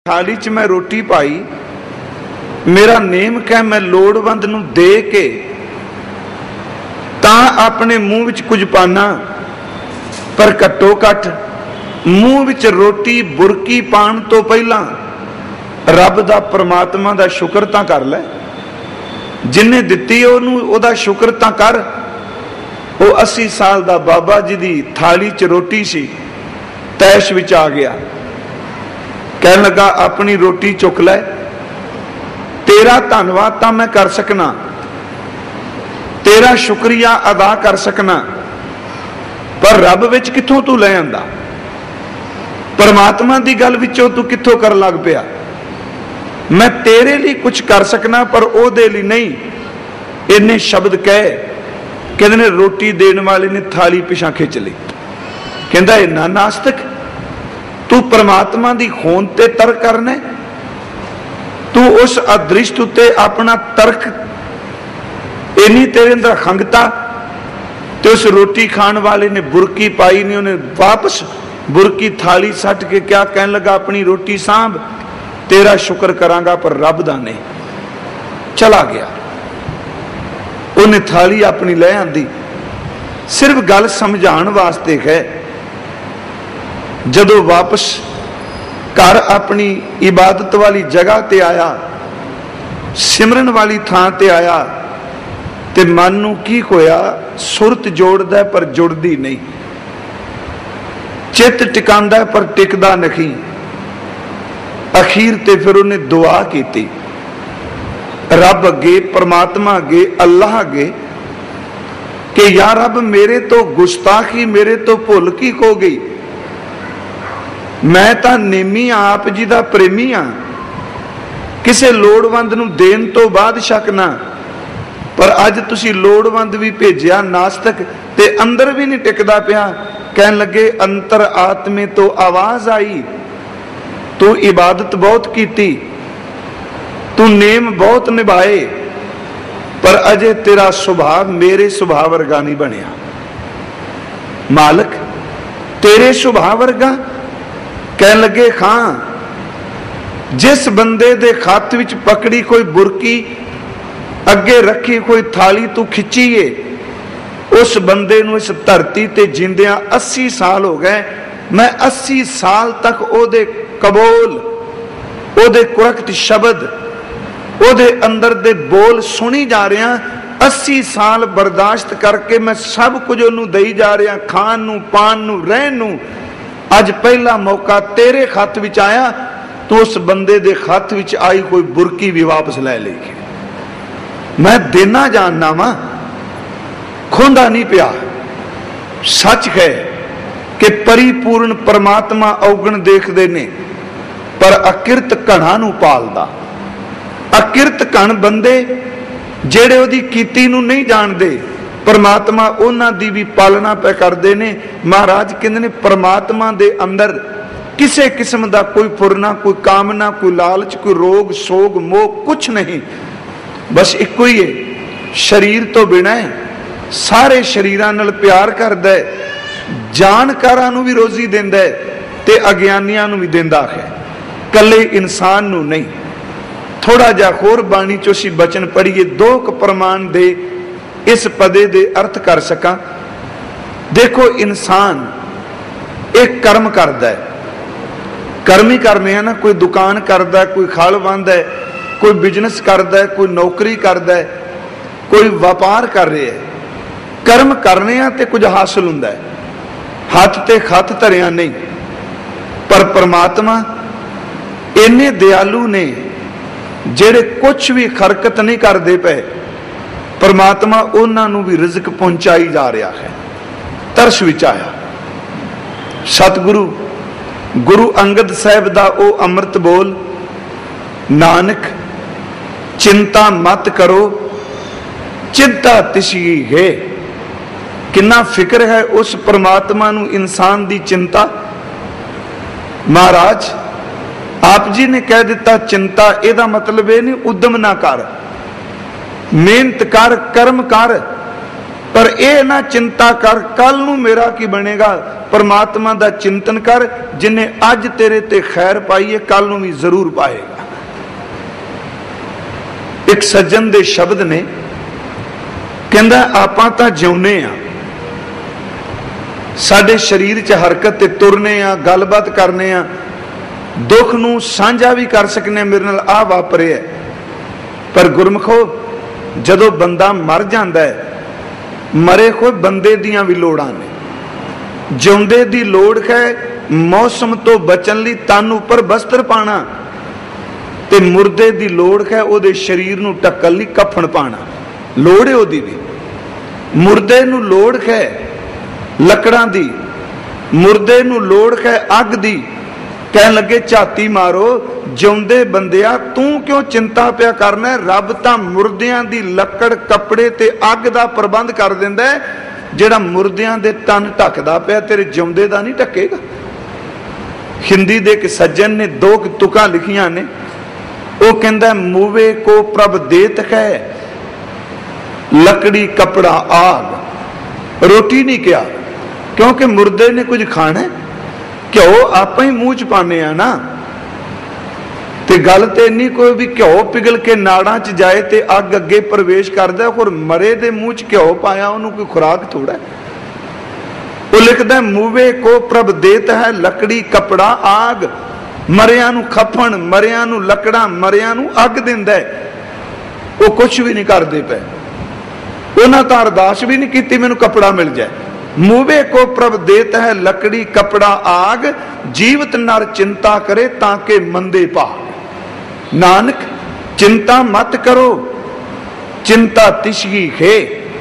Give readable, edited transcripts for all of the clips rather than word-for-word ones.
थाली च मैं रोटी पाई, मेरा नेम कह मैं लोड़वंद नूं दे के तां अपने मूँह विच कुछ पाना, पर घट्टो घट मूँह विच रोटी बुरकी पाण तो पहला रब दा परमात्मा दा शुक्र तां कर लै। जिन्हें दित्ती ओनू ओदा शुक्र तां कर। वो 80 साल दा बाबा जी दी थाली च रोटी सी, तैश विच आ गया, कहने लगा अपनी रोटी चुक लै, तेरा धन्नवाद तां मैं कर सकना, तेरा शुक्रिया अदा कर सकना, पर रब विच कित्थों तू ले आंदा? परमात्मा दी गल विचों तू कित्थों कर लग पिया? मैं तेरे लिए कुछ कर सकना पर ओदे लिए नहीं। इन्ने शब्द कहे कहते ने रोटी देने वाले ने थाली पिछा खिंच ली। कहता इन्ना नास्तिक, तू परमात्मा दी होंद ते तर्क करना, तू उस अदृष्ट उत्ते अपना तर्क, इन्नी तेरे अंदर खंगता। तो उस रोटी खाण वाले ने बुरकी पाई नहीं, उन्हें वापस बुरकी थाली सट के क्या कहने लगा, अपनी रोटी सांभ, तेरा शुक्र करांगा पर रब दा नहीं। चला गया, उन्हें थाली अपनी ले आंदी। सिर्फ गल समझाण वास्ते है। जदों वापस घर अपनी इबादत वाली जगह ते आया, सिमरन वाली थां ते आया, ते मन नूं की होया, सुरत जोड़दा पर जुड़दी नहीं, चित टिकांदा पर टिकदा नहीं। अखीर ते फिर उन्हें दुआ की रब अगे, परमात्मा अगे, अल्लाह अगे कि या रब मेरे तो गुस्ताखी, मेरे तो भुल की हो गई। मैं तां नेमी आप जी दा प्रेमी हाँ, किसे लोड़वंद नूं देण तो बाद शकना, पर अज तुसी लोड़वंद भी भेजिया नास्तिक ते अंदर भी नहीं टिकदा पिया। कहन लगे अंतर आत्मे तो आवाज आई, तू इबादत बहुत कीती, तू नेम बहुत निभाए, पर अजे तेरा सुभाव मेरे सुभाव वर्गा नहीं बनिया। मालिक तेरे सुभाव वर्गा? कहन लगे हाँ, जिस बंदे दे खत विच पकड़ी कोई बुरकी, अगे रखी कोई थाली तू खिंचीए, उस बंदे नूं इस धरती ते जिंदियां 80 साल हो गए। मैं 80 साल तक ओदे कबोल, ओदे कुरकत शब्द, ओदे अंदर दे बोल सुनी जा रहा। 80 साल बर्दाश्त करके मैं सब कुछ ओनू दई जा रहा, खान नू, पान नू, रहन नू। अज पहला मौका तेरे खत विच आया, तो उस बंदे दे खत विच आई कोई बुरकी भी वापस लै ली। मैं देना जानना वा, खोंदा नहीं पिया। सच है कि परिपूर्ण परमात्मा औगण देखदे ने, पर अकिरत घणा नूं पालदा। अकिरत घण बंदे जेड़े ओदी कीती नूं नहीं जानदे, परमात्मा उन्हां दी भी पालना पे करदे ने। महाराज कहंदे ने परमात्मा दे अंदर किसी किस्म दा कोई फुरना, कोई कामना, कोई लालच, कोई रोग सोग मोह कुछ नहीं। बस इको ही है, शरीर तो बिना है, सारे शरीरां नाल प्यार करदा है, जानकारां नूं भी रोजी दिंदा है ते अज्ञानियां नूं भी दिंदा है, कल्ले इंसान नूं नहीं। थोड़ा जा होर बाणी चो असीं बचन पढ़िए, 2 प्रमाण दे इस पदे दे अर्थ कर सकां। देखो इंसान एक कर्म करदा है, कर्म ही करने हैं ना। कोई दुकान करदा है, कोई खल वांदा है, कोई बिजनेस करदा है, कोई नौकरी करदा है, कोई व्यापार कर रहा है। कर्म करने हैं ते कुछ हासिल हुंदा है, हथ ते खत धरिया नहीं। पर परमात्मा इन्ने दयालु ने जेड़े कुछ भी खरकत नहीं करते पे, परमात्मा उन्होंने भी रिजक पहुंचाई जा रहा है। तरस विच आया सतगुरु गुरु अंगद साहब दा ओ अमृत बोल, नानक चिंता मत करो चिंता तिसी है। किन्ना फिक्र है उस परमात्मा नूं इंसान दी चिंता। महाराज आप जी ने कह दिता चिंता, एदा मतलब ये नहीं उद्यम ना कर, मेहनत कर, कर्म कर, पर यह ना चिंता कर कल नूं मेरा की बनेगा, परमात्मा का चिंतन कर, जिन्हें अज तेरे ते खैर पाई है कल नूं भी जरूर पाएगा। एक सज्जन दे शब्द ने, कहंदा आपां तां जिउने आ, साडे शरीर च हरकत ते तुरने आ, गलबात करने आ, दुख नूं साझा भी कर सकने, मेरे नाल आ वापरिया, पर गुरमुखो जदों बंदा मर जांदा है, मरे कोई बंदे दियां भी लोड़ां ने, जिउंदे दी लोड़ है मौसम तो बचन लई तन उपर वस्त्र पाना, ते मुर्दे दी लोड़ है उहदे शरीर नूं ढकण लई कफन पाना, लोड़ है उहदी भी। मुर्दे नूं लोड़ है लकड़ां दी, मुर्दे नूं लोड़ है अग दी। कहन लगे झाती मारो, जिउंदे बंदिया तू क्यों चिंता पिया करना, रब तां मुर्दियां दी लकड़ कपड़े ते अग दा प्रबंध कर दिंदा है, जिहड़ा मुर्दियां दे तन ढकदा पिया तेरे जिउंदे दा नहीं ढकेगा। हिंदी दे एक सज्जन ने दो तुकां लिखियां ने, वो कहंदा मूवे को प्रभ देत है, लकड़ी कपड़ा आग। रोटी नहीं किया, क्योंकि मुर्दे ने कुछ खाना है, घ्यो आप ही मूँह च पाने आ ना, ते गल ते इन्नी कोई भी घ्यो पिघल के नाड़ां च जाए ते अग अगे प्रवेश करदा, और मरे दे मूँह च घ्यो पाया उन्होंने कोई खुराक थोड़ा है। वो लिखदा मूवे को प्रभ देत है, लकड़ी कपड़ा आग। मरिया नूं खफन, मरिया नूं लकड़ा, मरिया नूं अग दिंदा है, वो कुछ भी नहीं करदे पे। उन्हां तां अरदास भी नहीं कीती मैनूं कपड़ा मिल जाए। मूवे को प्रभ देत है, लकड़ी कपड़ा आग, जीवत नर चिंता करे ताके मंदे भाग। नानक चिंता मत करो, चिंता तिशगी है,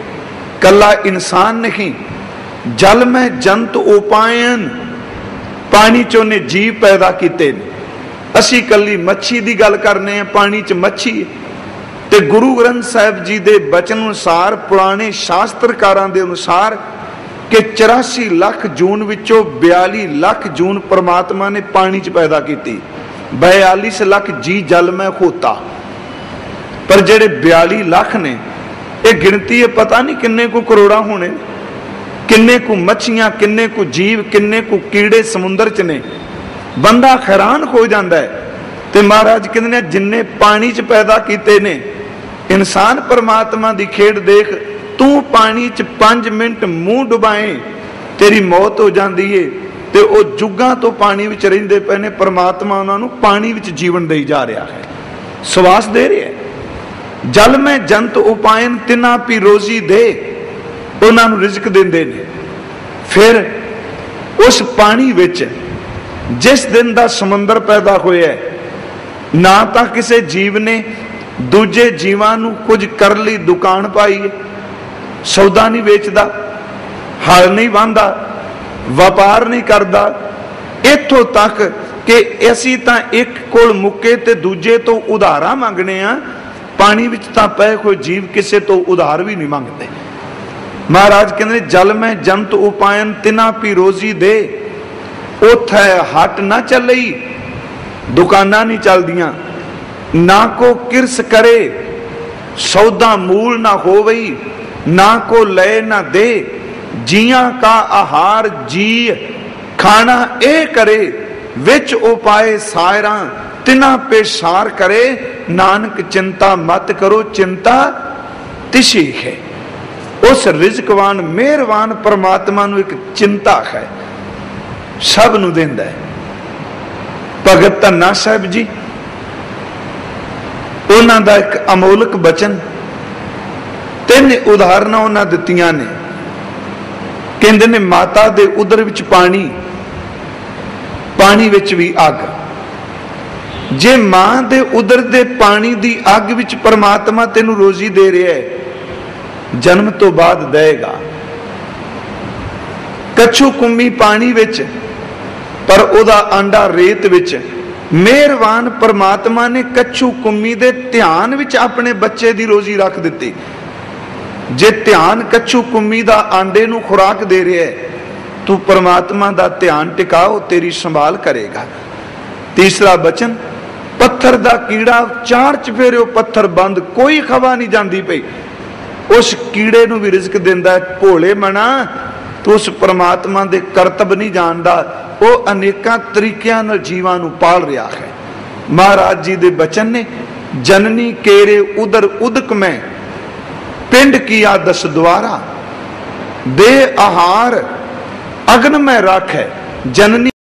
कला इंसान नहीं, जल में जंत उपायन। पानी चों ने जीव पैदा किते ने, असी कली मच्छी दी गल करने हैं, पानी च मच्छी। ते गुरु ग्रंथ साहिब जी दे बचन अनुसार, पुराने शास्त्रकारां दे अनुसार कि 84 लाख जून विचों 42 लाख जून परमात्मा ने पानी च पैदा की। 42 लाख जी जल में होता, पर जेड़े 42 लाख ने ये गिनती है पता नहीं किन्ने को करोड़ा होने, किन्ने को मच्छियां, किन्ने को जीव, किन्ने को कीड़े समुंदर च ने। बंदा हैरान हो जाता है। ते महाराज कहते हैं जिन्ने पानी च पैदा किते ने, इंसान परमात्मा की खेड देख, तू पानी च 5 मिनट मुंह डुबाए तेरी मौत हो जाती है, ते वो जुगां तो पानी विच रहिंदे पए ने, परमात्मा उन्हां नूं पानी विच जीवन देई जा रहा है, श्वास दे रहा है। जल में जंत उपायन तिना पी रोजी दे, उन्हां नूं रिजक दिंदे ने। फिर उस पानी विच जिस दिन दा समंदर पैदा होया, ना तां किसी जीव ने दूजे जीवां नूं कुछ कर लई दुकान पाई है, सौदा नहीं बेचता, हल नहीं बांधा, व्यापार नहीं करता, इत्थों तक कि असीं तां एक कोल मुक्के ते दूजे तो उधारा मंगने आ, पानी विच तां पए कोई जीव किसी तो उधार भी नहीं मंगते। महाराज कहते जल में जंत उपायन तिना पी रोजी दे, उथे हट ना चलई, दुकाना नहीं चलदियां, ना को किरस करे, सौदा मूल ना होवई, ना को ले ना दे, जिया का आहार जी खाना ए करे, विच उपाय सायरा तिना पेशार करे, नानक चिंता मत करो चिंता तिशी है। उस रिजकवान मेहरबान परमात्मा नूं एक चिंता है, सब नूं देंदा है। भगत धन्ना साहिब जी, उन्हां दा एक अमोलक बचन, 3 उदाहरण उन्हां दित्तियां ने। कहंदे ने माता दे उदर विच पानी, पानी विच भी अग। जे मां दे उदर दे पानी दी अग विच परमात्मा तेनू रोजी दे रहा है, जन्म तो बाद देगा। कछू कुम्मी पानी विच, पर उदा आंडा रेत विच। मेहरबान परमात्मा ने कछू कुम्मी दे ध्यान विच अपने बच्चे दी रोजी रख दिती। जे ध्यान कछू कुम्मी दा आंडे नू खुराक दे रहा है, तू परमात्मा दा ध्यान टिकाओ, तेरी संभाल करेगा। तीसरा बचन, पत्थर दा कीड़ा 4 चफेरे पत्थर बंद, कोई खवा नहीं जाती पई, उस कीड़े नू भी रिजक दिंदा है। भोले मना ਤੂੰ ਉਸ परमात्मा ਦੇ ਕਰਤੱਵ ਨਹੀਂ ਜਾਣਦਾ। ਉਹ ਅਨੇਕਾਂ ਤਰੀਕਿਆਂ ਨਾਲ ਜੀਵਾਂ ਨੂੰ ਪਾਲ ਰਿਹਾ ਹੈ। ਮਹਾਰਾਜ ਜੀ ਦੇ ਬਚਨ ਨੇ, ਜਨਨੀ ਕੇਰੇ ਉਦਰ ਉਦਕ ਮੈਂ ਪਿੰਡ ਕੀਆ ਦਸ ਦੁਆਰਾ, ਦੇ ਆਹਾਰ ਅਗਨ ਮੈਂ ਰਾਖੈ। जननी